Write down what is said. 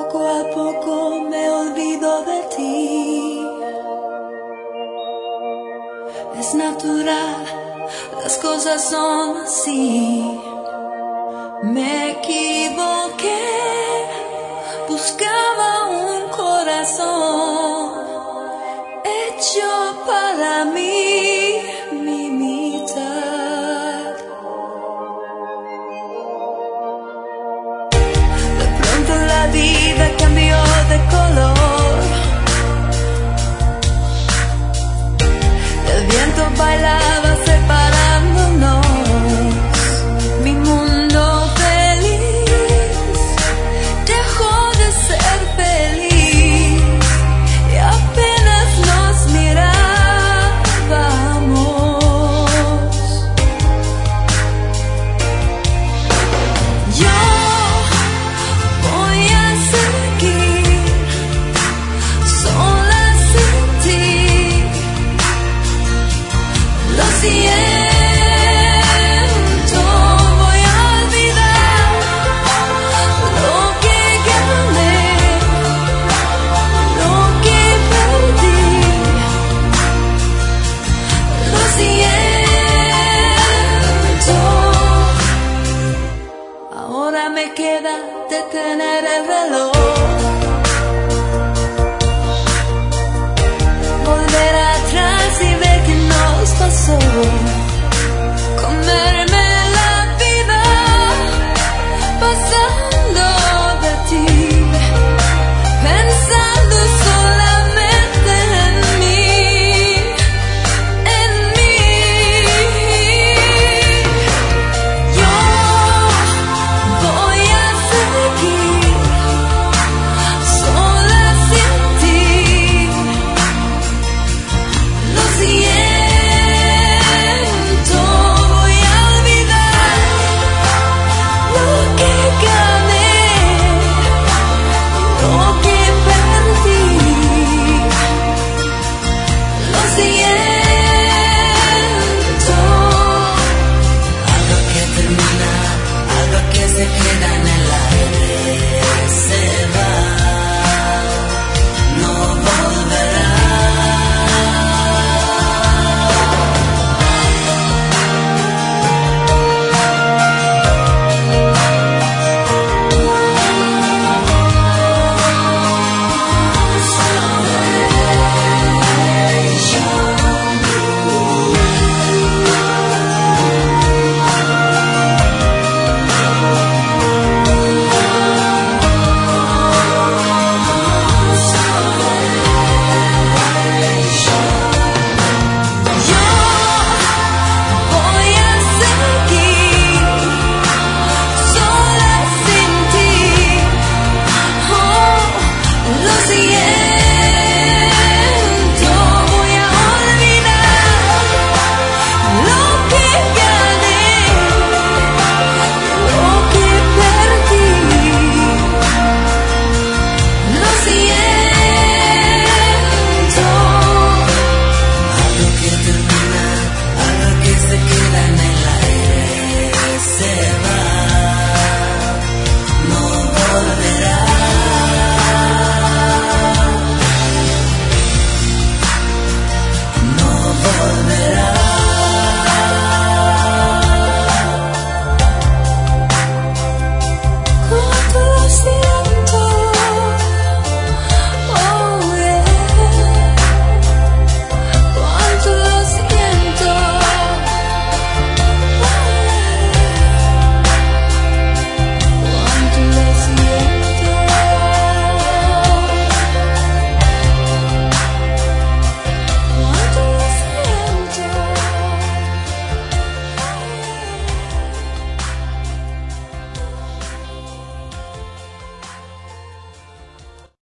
Poco a poco me olvido de ti. Es natural, las cosas son así. Me equivoqué, buscaba un corazón hecho para mí, mi mitad. De pronto la vida cambió de color. El viento bailaba separándonos. Mi mundo feliz dejó de ser feliz y apenas nos mirábamos. Yo voy a seguir sola sin ti. Lo siento, voy a olvidar lo que gané, lo que perdí. Lo siento. Ahora me queda detener el reloj, volver atrás y ver qué nos pasó. Comerme la vida pasando de ti, pensando solamente en mí, en mí. Yo voy a seguir sola sin ti. Lo siento, voy a olvidar lo que gané, lo que perdí. Lo siento. Algo que termina, algo que se queda